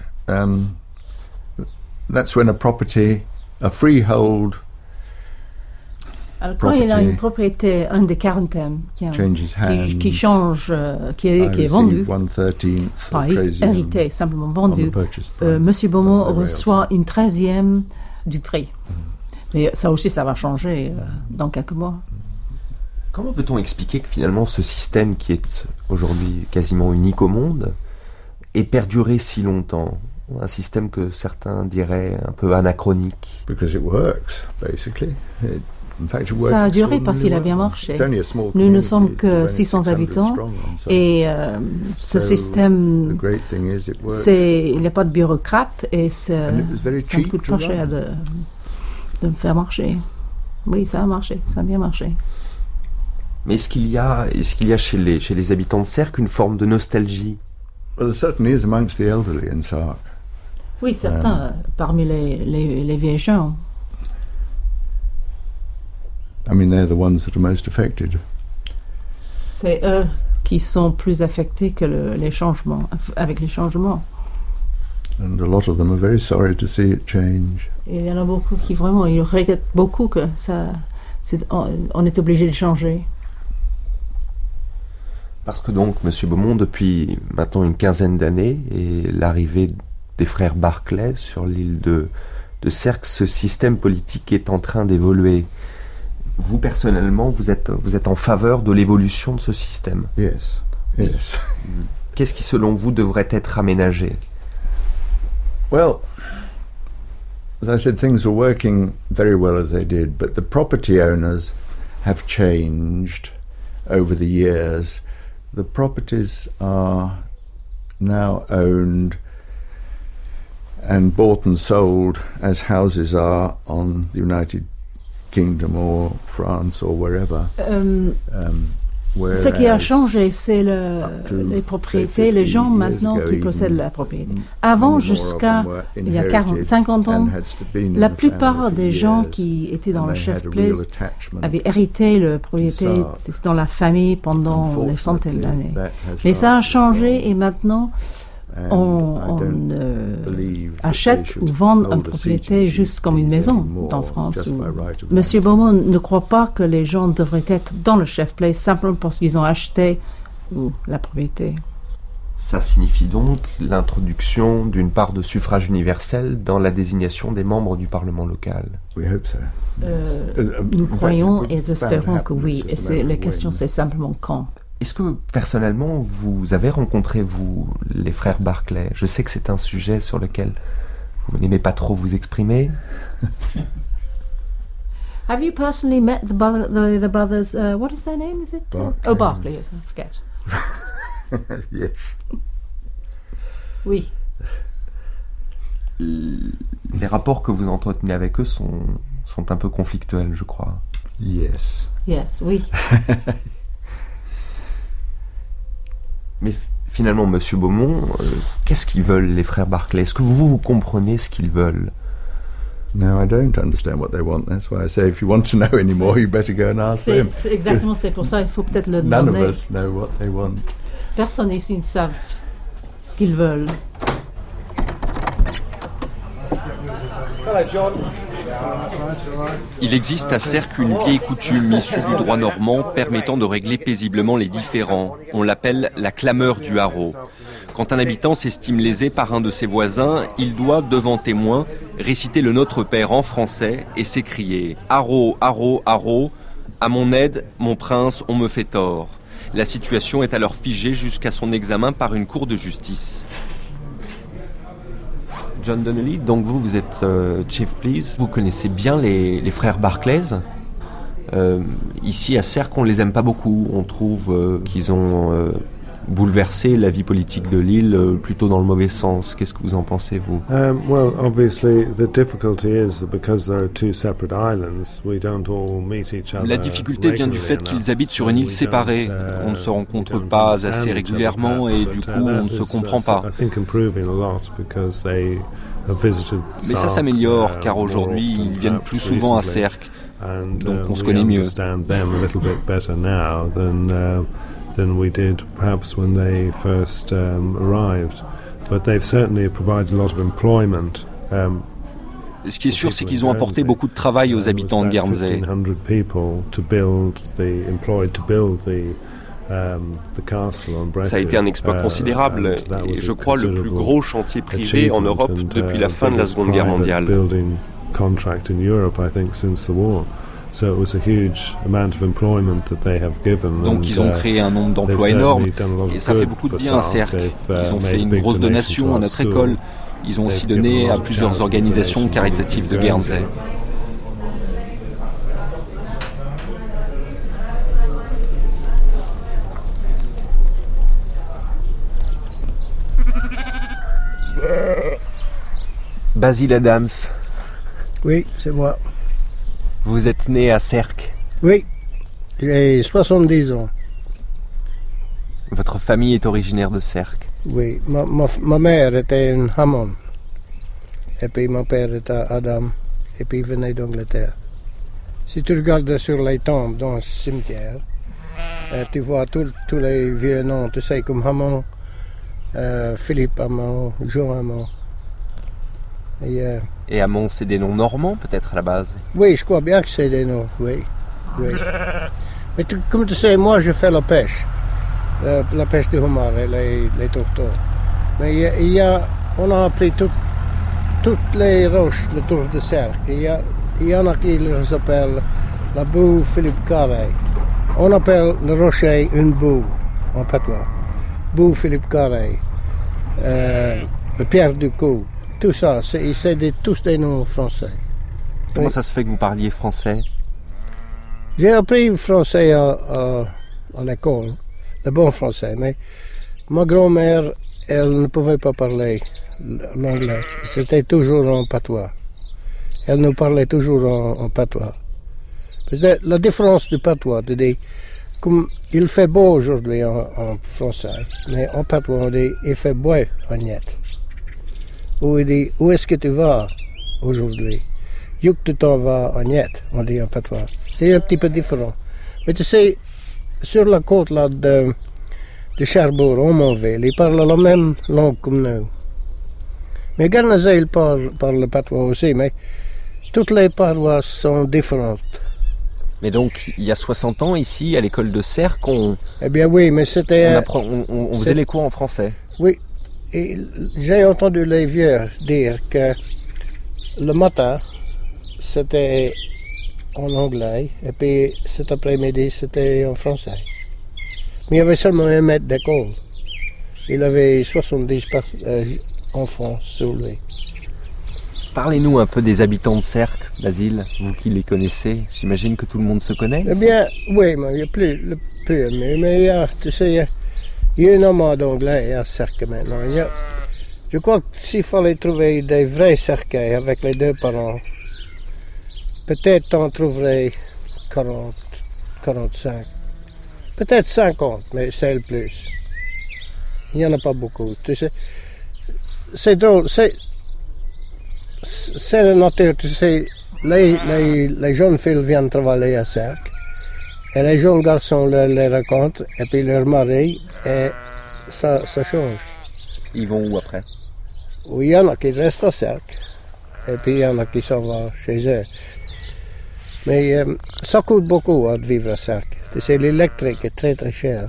That's when a freehold Alors, quand il a une propriété, un des 40 qui change, qui est vendu, pas hérité, simplement vendu, M. Beaumont reçoit une 13e du prix. Mais ça aussi, ça va changer dans quelques mois. Comment peut-on expliquer que finalement ce système qui est aujourd'hui quasiment unique au monde ait perduré si longtemps? Un système que certains diraient un peu anachronique. Because it works, basically. Ça a duré parce qu'il a bien marché. Nous ne sommes que 600 habitants et ce système, il n'y a pas de bureaucrate et ça ne coûte pas cher de me faire marcher. Oui, ça a marché, ça a bien marché. Mais est-ce qu'il y a chez les habitants de Sercq une forme de nostalgie? Well, there certainly is amongst the elderly in Sarcq. Oui, certains parmi les vieux gens. I mean, they're the ones that are most affected. C'est eux qui sont plus affectés que les changements, avec les changements. And a lot of them are very sorry to see it change. Et il y en a beaucoup qui vraiment, ils regrettent beaucoup que on est obligé de changer. Parce que donc, M. Beaumont, depuis maintenant une quinzaine d'années, et l'arrivée des frères Barclay sur l'île de Sercq, ce système politique est en train d'évoluer. Vous, personnellement, vous êtes en faveur de l'évolution de ce système? Yes. Qu'est-ce qui, selon vous, devrait être aménagé? Well, as I said, things are working very well as they did, but the property owners have changed over the years. The properties are now owned and bought and sold as houses are on the United Kingdom or France or wherever. Ce qui a changé, c'est les propriétés, les gens maintenant qui possèdent la propriété. Avant, jusqu'à il y a 50 ans, la plupart des gens qui étaient dans le chef place avaient hérité la propriété dans la famille pendant des centaines d'années. Mais ça a changé et maintenant, On achète ou vend une propriété juste comme une maison en France. Monsieur Beaumont ne croit pas que les gens devraient être dans le chef place simplement parce qu'ils ont acheté la propriété. Ça signifie donc l'introduction d'une part de suffrage universel dans la désignation des membres du Parlement local. Nous croyons et espérons que oui. Et la question, c'est simplement quand. Est-ce que, personnellement, vous avez rencontré, vous, les frères Barclay? Je sais que c'est un sujet sur lequel vous n'aimez pas trop vous exprimer. Have you personally met the brothers, what is their name, is it? Barclay. Barclay, yes, I forget. Yes. Oui. Les rapports que vous entretenez avec eux sont un peu conflictuels, je crois. Yes. Yes, oui. Mais finalement, Monsieur Beaumont, qu'est-ce qu'ils veulent, les frères Barclay? Est-ce que vous comprenez ce qu'ils veulent? No, I don't understand what they want. That's why I say, if you want to know any more, you better go and ask them. C'est exactement, c'est pour ça, il faut peut-être le demander. None of us know what they want. Personne ici ne sait ce qu'ils veulent. Hello, John. Il existe à Sercq une vieille coutume issue du droit normand permettant de régler paisiblement les différends. On l'appelle la clameur du haro. Quand un habitant s'estime lésé par un de ses voisins, il doit, devant témoins, réciter le Notre Père en français et s'écrier « Haro, haro, haro, à mon aide, mon prince, on me fait tort ». La situation est alors figée jusqu'à son examen par une cour de justice. John Donnelly, donc vous êtes Chief Please, vous connaissez bien les frères Barclay. Ici à Sercq, on les aime pas beaucoup. On trouve qu'ils ont bouleversé la vie politique de l'île plutôt dans le mauvais sens. Qu'est-ce que vous en pensez, vous? Well, obviously, the difficulty is because there are two separate islands, we don't all meet each other. La difficulté vient du fait qu'ils habitent sur une île séparée. On ne se rencontre pas assez régulièrement et du coup, on ne se comprend pas. Mais ça s'améliore car aujourd'hui, ils viennent plus souvent à Sercq. Donc on se connaît mieux. Than we did perhaps when they first arrived. But they've certainly provided a lot of employment. Ce qui est sûr, c'est qu'ils ont apporté beaucoup de travail aux habitants de Guernsey. Ça a été un exploit considérable et je crois le plus gros chantier privé en Europe depuis la fin de la Seconde Guerre mondiale. Donc ils ont créé un nombre d'emplois énorme et ça fait beaucoup de bien à Sercq. Ils ont fait une grosse donation à notre école. Ils ont aussi donné à plusieurs organisations caritatives de Guernsey. Basil Adams. Oui, c'est moi. Vous êtes né à Sercq? Oui, j'ai 70 ans. Votre famille est originaire de Sercq? Oui, ma mère était une Hammond. Et puis mon père était Adam. Et puis il venait d'Angleterre. Si tu regardes sur les tombes dans le cimetière, tu vois tous les vieux noms. Tu sais, comme Hammond, Philippe Hammond, Jean Hammond. Et Hammond, c'est des noms normands peut-être à la base? Oui, je crois bien que c'est des noms, oui. Mais comme tu sais, moi je fais la pêche du homard et les tourteaux. Mais on a appris toutes les roches autour de Sercq. Il y en a qui les appellent la boue Philippe Carré. On appelle le rocher une boue en patois. Boue Philippe Carré. Le pierre du cou. Tout ça, c'est tous des noms français. Comment ça se fait que vous parliez français? J'ai appris le français en école, le bon français, mais ma grand-mère, elle ne pouvait pas parler l'anglais. C'était toujours en patois. Elle nous parlait toujours en patois. La différence du patois, comme il fait beau aujourd'hui en français, mais en patois on dit il fait beau en niet. Où il dit, où est-ce que tu vas aujourd'hui? Yuk tu t'en vas en niet, on dit en patois. C'est un petit peu différent. Mais tu sais, sur la côte là de de Cherbourg, Aumonville, ils parlent la même langue comme nous. Mais Guernesey, ils parlent le patois aussi, mais toutes les paroisses sont différentes. Mais donc, il y a 60 ans, ici, à l'école de Sercq, Eh bien oui, mais c'était... On faisait les cours en français. Oui, et j'ai entendu les vieux dire que le matin, c'était en anglais, et puis cet après-midi, c'était en français. Mais il y avait seulement un maître d'école. Il avait 70 enfants sur lui. Parlez-nous un peu des habitants de Sercq, Basile, vous qui les connaissez. J'imagine que tout le monde se connaît. Eh bien, oui, mais il n'y a plus, mais il y a, tu sais, il y a énormément d'anglais à Sercq maintenant. Je crois que s'il fallait trouver des vrais Sercquais avec les deux parents, peut-être on trouverait 40, 45, peut-être 50, mais c'est le plus. Il n'y en a pas beaucoup. Tu sais, c'est drôle, c'est la nature, tu sais, les jeunes filles viennent travailler à Sercq, et les jeunes garçons les rencontrent, et puis leur mari, et ça change. Ils vont où après? Oui, il y en a qui restent à Sercq, et puis il y en a qui s'en vont chez eux. Mais ça coûte beaucoup à vivre à Sercq. Tu sais, l'électrique est très très cher.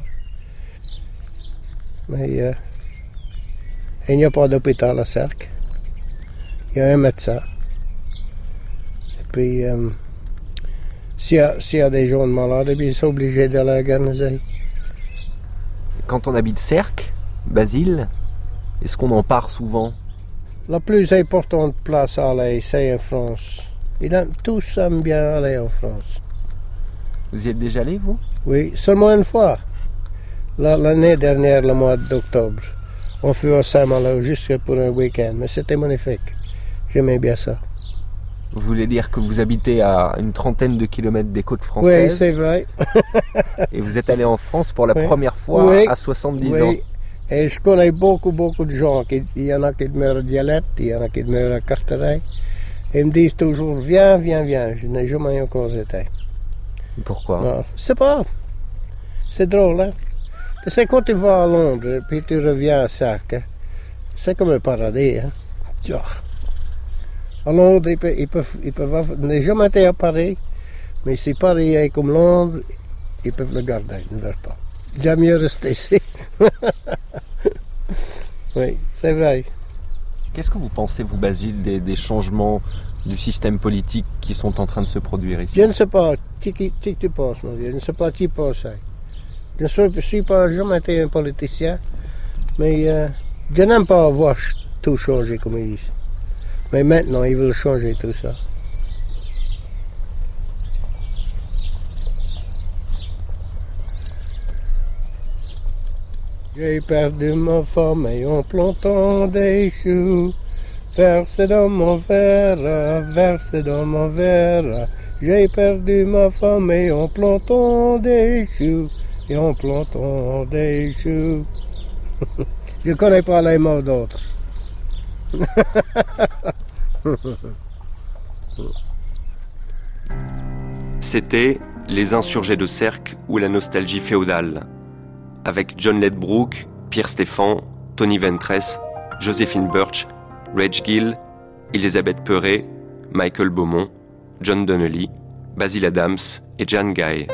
Mais il n'y a pas d'hôpital à Sercq. Il y a un médecin. Et puis, s'il y a des gens malades, ils sont obligés d'aller à Guernesey. Quand on habite Sercq, Basile, est-ce qu'on en part souvent? La plus importante place à aller, c'est en France. Tous aiment bien aller en France. Vous y êtes déjà allé, vous? Oui, seulement une fois. L'année dernière, le mois d'octobre. On fut à Saint-Malo juste pour un week-end, mais c'était magnifique. J'aimais bien ça. Vous voulez dire que vous habitez à une trentaine de kilomètres des côtes françaises? Oui, c'est vrai. Et vous êtes allé en France pour la première fois à 70 ans? Et je connais beaucoup de gens. Il y en a qui demeurent à Dialette, il y en a qui demeurent à Carteret. Ils me disent toujours, viens. Je n'ai jamais encore été. Pourquoi? Non, c'est pas. C'est drôle, hein? Tu sais, quand tu vas à Londres, puis tu reviens à Sercq, c'est comme un paradis, hein? À Londres, ils peuvent je n'ai jamais été à Paris, mais si Paris est comme Londres, ils peuvent le garder, ils ne veulent pas. J'aime mieux rester ici. Oui, c'est vrai. Qu'est-ce que vous pensez, vous, Basile, des changements du système politique qui sont en train de se produire ici? Je ne sais pas. Qui tu penses, mon vieux? Je ne sais pas qui pense. Je ne suis pas jamais été un politicien, mais je n'aime pas voir tout changer comme ils disent. Mais maintenant, ils veulent changer tout ça. J'ai perdu ma femme et en plantant des choux, versé dans mon verre, J'ai perdu ma femme et en plantant des choux, Je ne connais pas les mots d'autres. C'était Les Insurgés de Sercq ou la nostalgie féodale, avec John Ledbrook, Pierre Stéphan, Tony Ventress, Joséphine Birch, Reg Gill, Elisabeth Perret, Michael Beaumont, John Donnelly, Basil Adams et Jan Guy.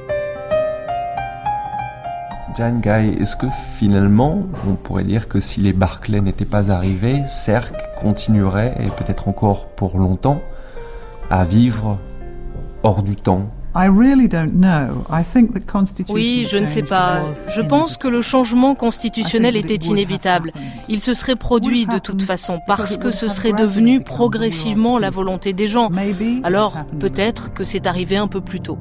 Jan Guy, est-ce que finalement, on pourrait dire que si les Barclay n'étaient pas arrivés, Sercq continuerait, et peut-être encore pour longtemps, à vivre hors du temps? Oui, je ne sais pas. Je pense que le changement constitutionnel était inévitable. Il se serait produit de toute façon, parce que ce serait devenu progressivement la volonté des gens. Alors, peut-être que c'est arrivé un peu plus tôt.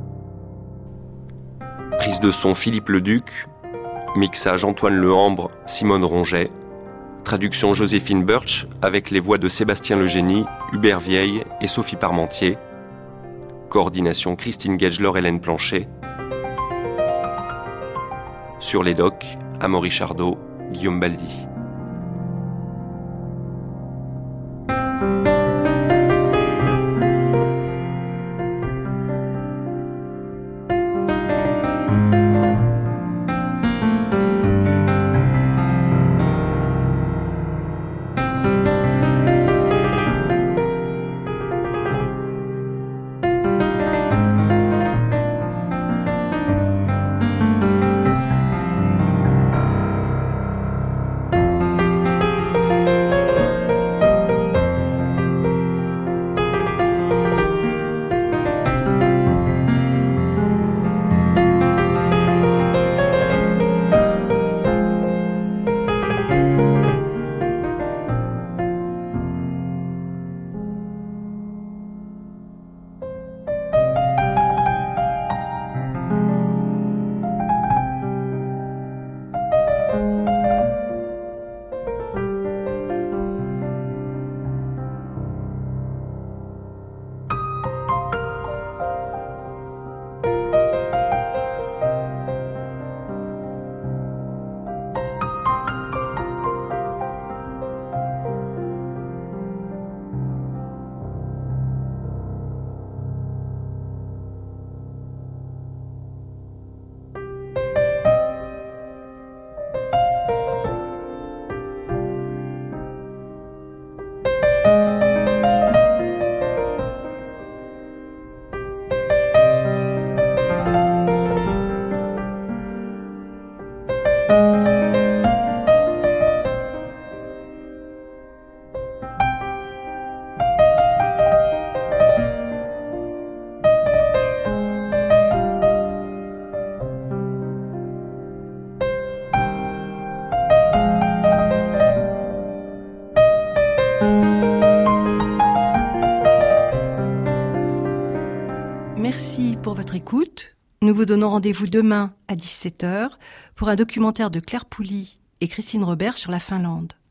Prise de son Philippe Leduc, mixage Antoine Lehambre, Simone Ronget, traduction Joséphine Birch avec les voix de Sébastien Legénie, Hubert Vieille et Sophie Parmentier, coordination Christine Gedgelor, Hélène Planchet. Sur les docs, Amaury Chardot, Guillaume Baldi. Merci pour votre écoute. Nous vous donnons rendez-vous demain à 17h pour un documentaire de Claire Pouly et Christine Robert sur la Finlande.